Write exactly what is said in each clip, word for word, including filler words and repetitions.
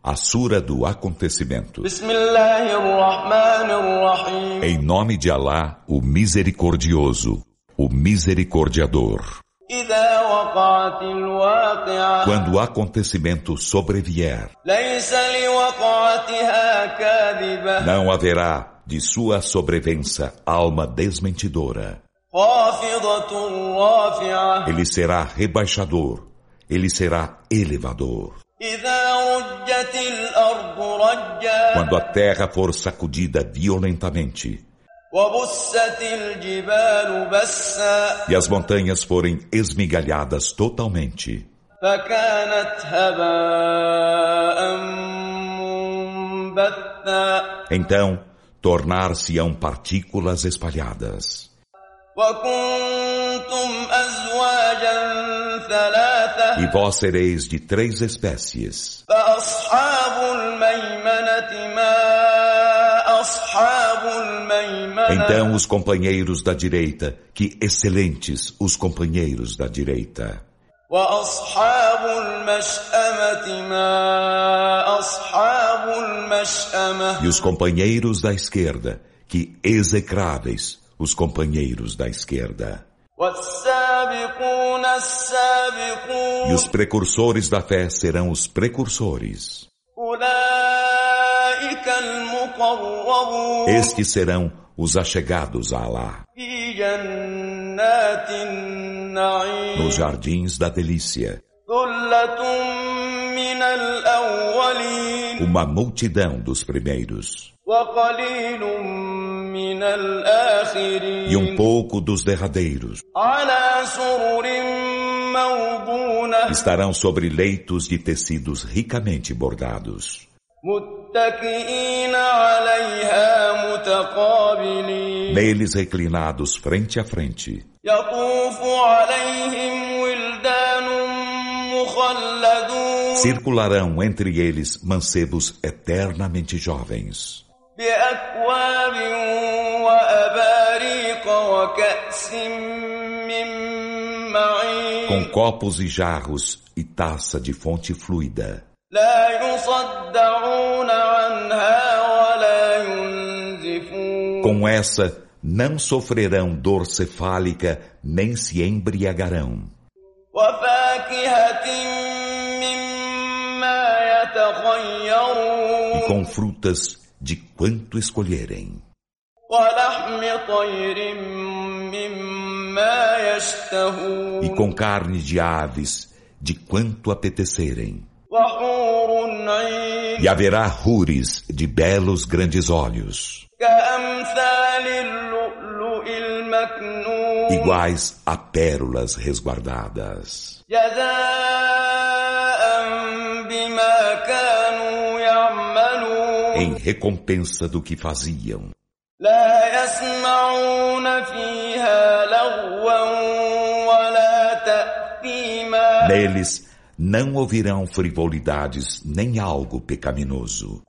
A Sura do Acontecimento. Em nome de Alá, o Misericordioso, o Misericordiador. Quando o acontecimento sobrevier, não haverá de sua sobrevença alma desmentidora. Ele será rebaixador, ele será elevador. Quando a terra for sacudida violentamente e as montanhas forem esmigalhadas totalmente, então tornar-se-ão partículas espalhadas. E vós sereis de três espécies. Então os companheiros da direita, que excelentes os companheiros da direita. E os companheiros da esquerda, que execráveis os companheiros da esquerda. E os precursores da fé serão os precursores. Estes serão os achegados a Alá, nos jardins da delícia. Uma multidão dos primeiros e um pouco dos derradeiros estarão sobre leitos de tecidos ricamente bordados, neles reclinados frente a frente. Circularão entre eles mancebos eternamente jovens, com copos e jarros e taça de fonte fluida. Com essa não sofrerão dor cefálica nem se embriagarão. E com frutas de quanto escolherem. E com carne de aves de quanto apetecerem. E haverá hures de belos grandes olhos, iguais a pérolas resguardadas, em recompensa do que faziam. Neles não ouvirão frivolidades nem algo pecaminoso,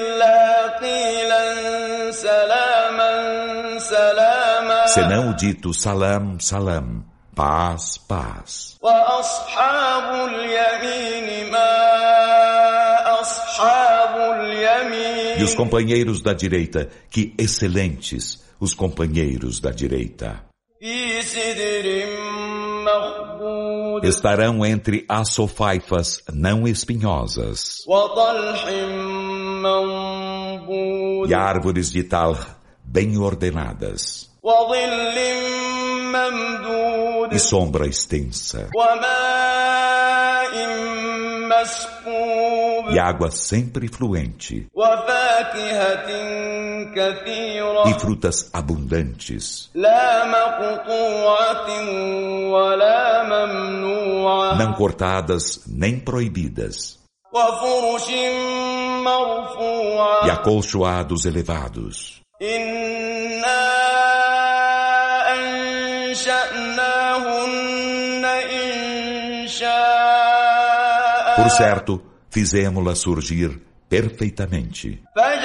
senão o dito salam, salam, paz, paz. E os companheiros da direita, que excelentes os companheiros da direita, estarão entre as sofaifas não espinhosas e árvores de tal bem ordenadas e sombra extensa e água sempre fluente e frutas abundantes, não cortadas nem proibidas, e acolchoados elevados. Por certo, fizemo-la surgir perfeitamente.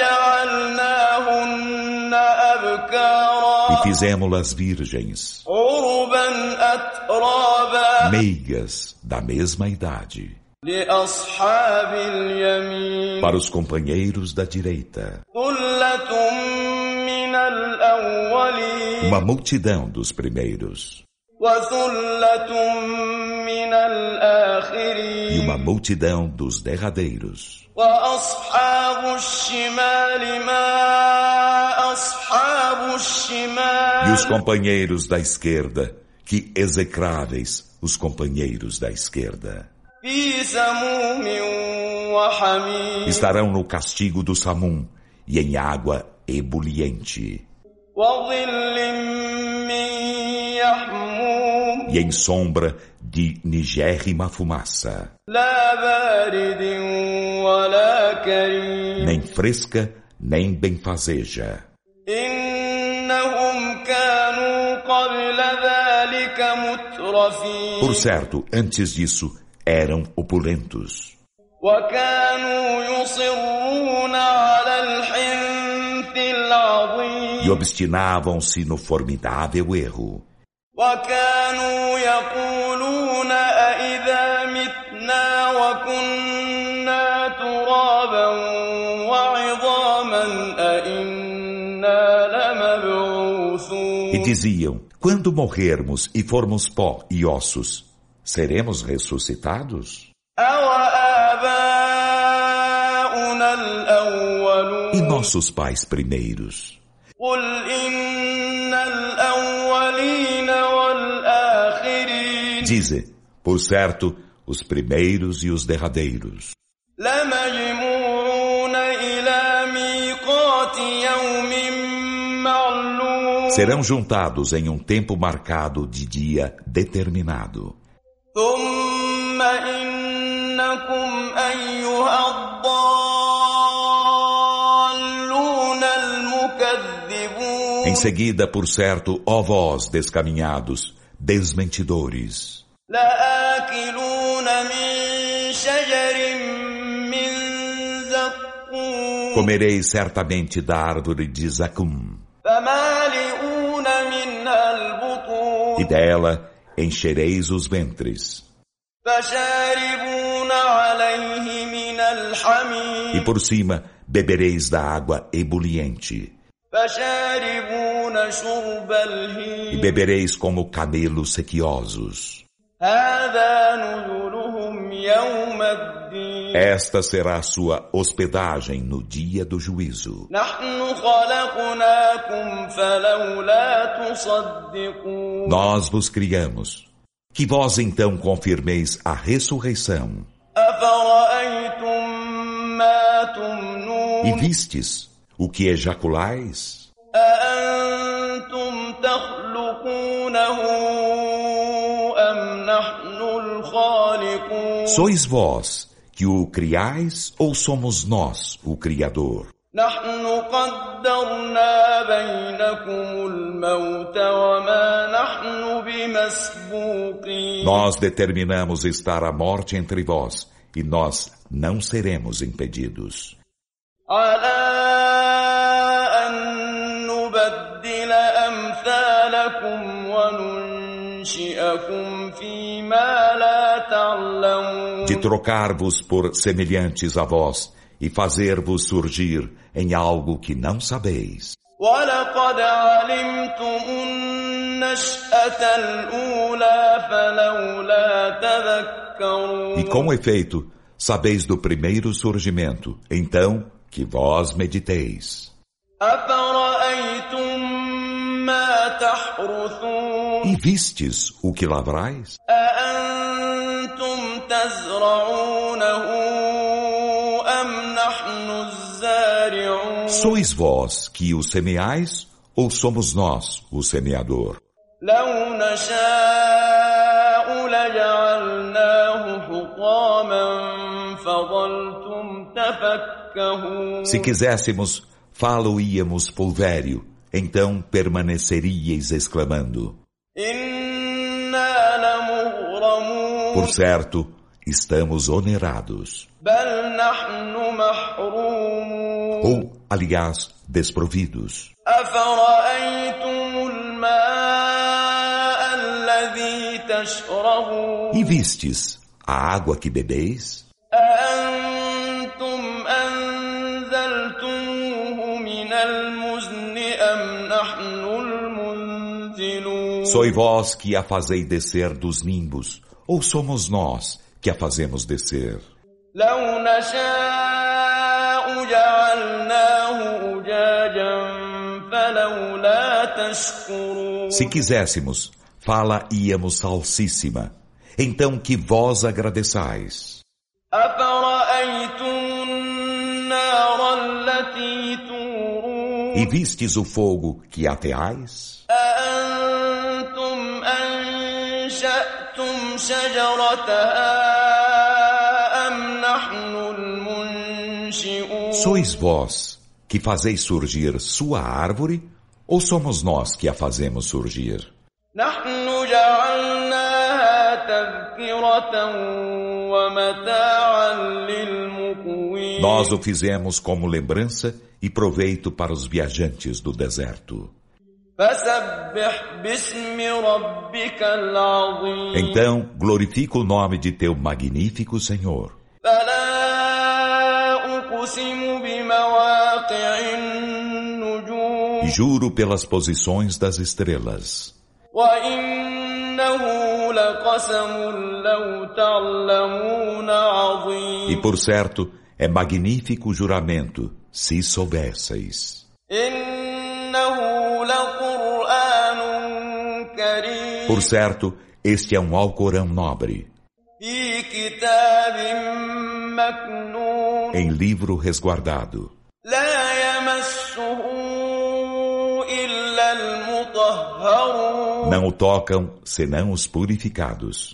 E fizemo-las virgens, meigas da mesma idade. لأصحاب اليمين Para os companheiros da direita, ثلة من الأولين uma multidão dos primeiros وثلة من الآخرين e uma multidão dos derradeiros. وأصحاب الشمال ما أصحاب E الشمال os companheiros da esquerda, que execráveis os companheiros da esquerda. في سموم وحميم Estarão no castigo do Samum e em água ebuliente, وظل من يحموم e em sombra de nigérrima fumaça, لا بارد ولا كريم nem fresca, nem benfazeja. إنهم كانوا قبل ذلك مترفين Por certo, antes disso, eram opulentos. وكانوا يصرون على الحنث العظيم E obstinavam-se no formidável erro. وكانوا يقولون أإذا متنا وكنا ترابا وعظاما أإنا لمبعوثون E diziam, quando morrermos e formos pó e ossos, seremos ressuscitados? أوآباؤنا الأولون E nossos pais primeiros? قل إن الأولين والآخرين Dize, por certo, os primeiros e os derradeiros لمجموعون إلى ميقات يوم معلوم serão juntados em um tempo marcado de dia determinado. ثم إنكم أيها الضالون المكذبون Em seguida, por certo, ó vós descaminhados, desmentidores, لآكلون من شجر من زقوم comereis certamente da árvore de Zacum, فمالئون منها البطون e dela enchereis os ventres, فشاربون عليه من الحميم e por cima bebereis da água ebuliente, فشاربون شرب e الهيم bebereis como camelos sequiosos. هذا نزلهم يوم الدين Esta será a sua hospedagem no dia do juízo. نحن خلقناكم فلولا تصدقون Nós vos criamos, que vós então confirmeis a ressurreição. أفرأيتم ما E تمنون vistes o que ejaculais? أأنتم تخلقونه أم نحن الخالقون Sois vós que o criais ou somos nós o Criador? نحن قدرنا بينكم الموت وما نحن بمسبوقين Nós determinamos estar a morte entre vós, e nós não seremos impedidos. على أن نبدل أمثالكم وننشئكم فيما لا تعلمون De trocar-vos por semelhantes a vós, e fazer-vos surgir em algo que não sabeis. ولقد علمتم النشأة الأولى فلولا تذكرون E com efeito, sabeis do primeiro surgimento, então que vós mediteis. أفرأيتم ما تحرثون E vistes o que lavrais? أأنتم تزرعونه أم نحن الزارعون Sois vós que o semeais, ou somos nós o semeador? لو نشاء لجعلناه حطاما فظلتم تفكهون Se quiséssemos, fá-lo-íamos pulvério, então permaneceríeis exclamando. إنا لمغرمون Por certo, estamos onerados. بل نحن محرومون Ou, aliás, desprovidos. أفرأيتم الماء الذي تشربون E vistes a água que bebeis? أأنتم أنزلتموه من المزن أم نحن المنزلون Sois vós que a fazeis descer dos nimbos, ou somos nós que a fazemos descer? لو نشاء جعلناه أجاجا فلولا تشكرون Se quiséssemos, fala-íamos salsíssima. Então que vós agradeçais. أفرأيتم النار التي تورون E vistes o fogo que ateais? أأنتم أنشأتم شجرتها أم نحن المنشئون Sois vós que fazeis surgir sua árvore, ou somos nós que a fazemos surgir? نحن جعلناها تذكرة ومتاعا للمقوين Nós o fizemos como lembrança e proveito para os viajantes do deserto. فسبح باسم ربك العظيم Então, glorifica o nome de teu magnífico Senhor. فلا أقسم بمواقع النجوم E juro pelas posições das estrelas. وإنه لقسم لو تعلمون عظيم E por certo, é magnífico o juramento, se soubesseis. إنه لقرآن كريم Por certo, este é um Alcorão nobre, في كتاب مكنون em livro resguardado. لا يمسه إلا المطهرون Não o tocam, senão os purificados.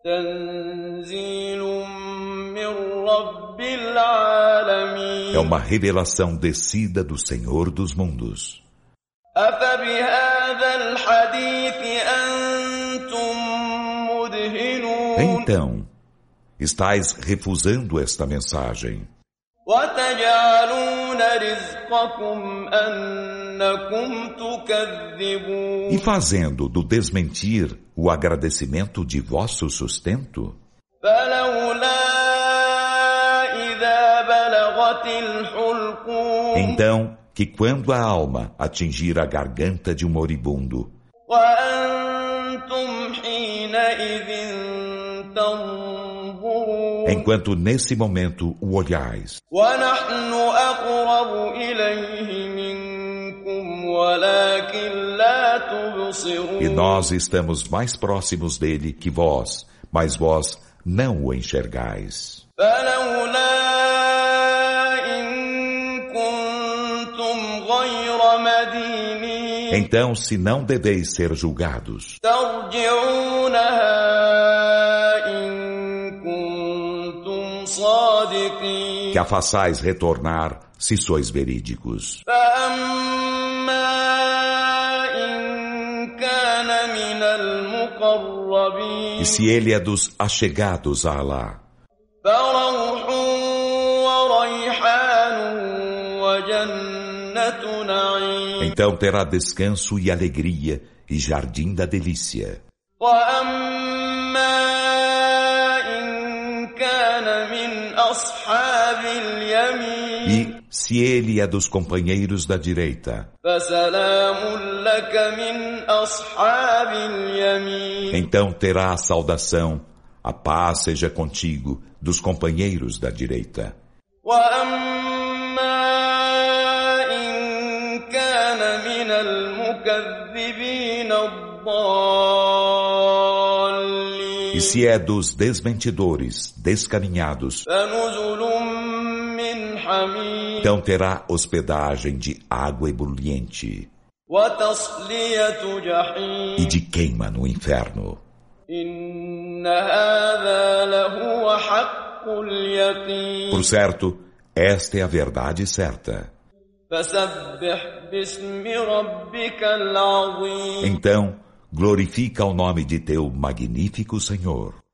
تنزيل من رب العالمين É uma revelação descida do Senhor dos mundos. أفبهذا الحديث أنتم مدهنون Então, estais refusando esta mensagem وتجعلون رزقكم أنكم تكذبون e fazendo do desmentir o agradecimento de vosso sustento? فلولا إذا بلغت الحلقوم Então, que quando a alma atingir a garganta de um moribundo, وأنتم حينئذ تنظرون enquanto nesse momento o olhais, ونحن أقرب إليه منكم ولكن لا تبصرون e nós estamos mais próximos dele que vós, mas vós não o enxergais. فلولا إن كنتم غير مدينين Então, se não deveis ser julgados, ترجعونها إن كنتم صادقين que a façais retornar, se sois verídicos. فأما إن كان من المقربين E se ele é dos achegados a Alá, فروح وريحان وجنة نعيم então terá descanso e alegria e jardim da delícia. وأما إن كان من أصحاب اليمين E se ele é dos companheiros da direita, فسلام لك من أصحاب اليمين então terá a saudação, a paz seja contigo, dos companheiros da direita. وأما إن كان من المكذبين الضالين E se é dos desmentidores, descaminhados, فنزل من حميم então terá hospedagem de água ebuliente وتصلية جحيم e de queima no inferno. إن هذا لهو حق اليقين Por certo, esta é a verdade certa. فسبح باسم ربك العظيم Então, glorifica o nome de teu magnífico Senhor.